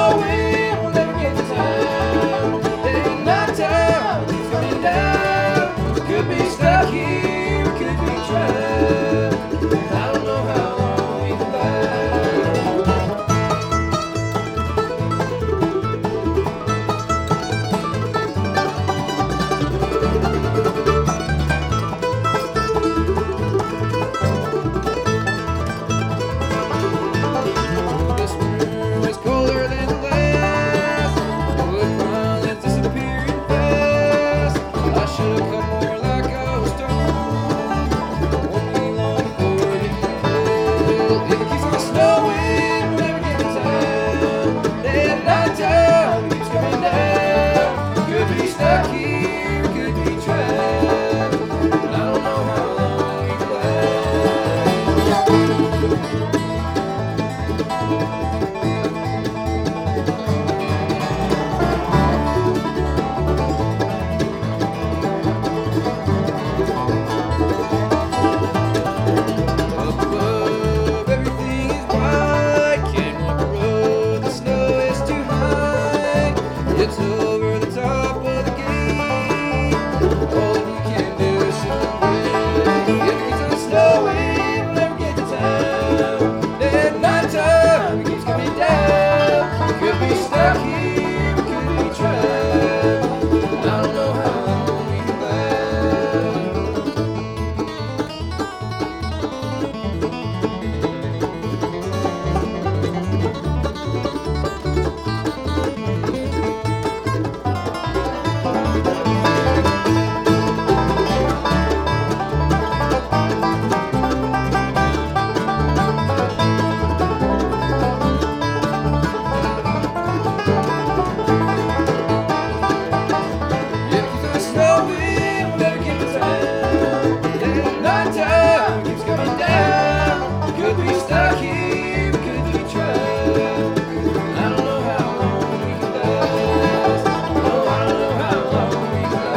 snowing, we'll never get to town. Day and night time keeps coming down. Could be stuck here, could be trapped. I don't know how long we can last. This winter was colder than the last. The wood pile is disappearing fast. I should have come more like I was told. Won't be long before it cold. If it keeps on snowing, we'll never get to town. Day and night time keeps coming down. Could be stuck here, could be trapped. I don't know how long we can last. Up above, everything is white. Can't walk the road, the snow is too high. It's over the top of the gate. All that you can do is sit and wait. If it keeps on snowing, we'll never get to town. Day and night time, it keeps coming down. Could be stuck here, could be trapped. I don't know how long we can last. If it keeps on snowing, we'll never get to town. Day and night time keeps coming down. Could be stuck here, could be trapped. I don't know how long we can last. No, I don't know how long we can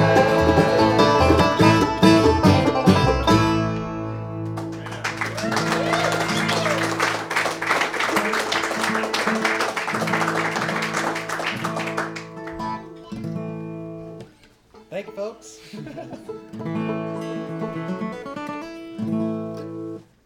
last. Thank you, folks.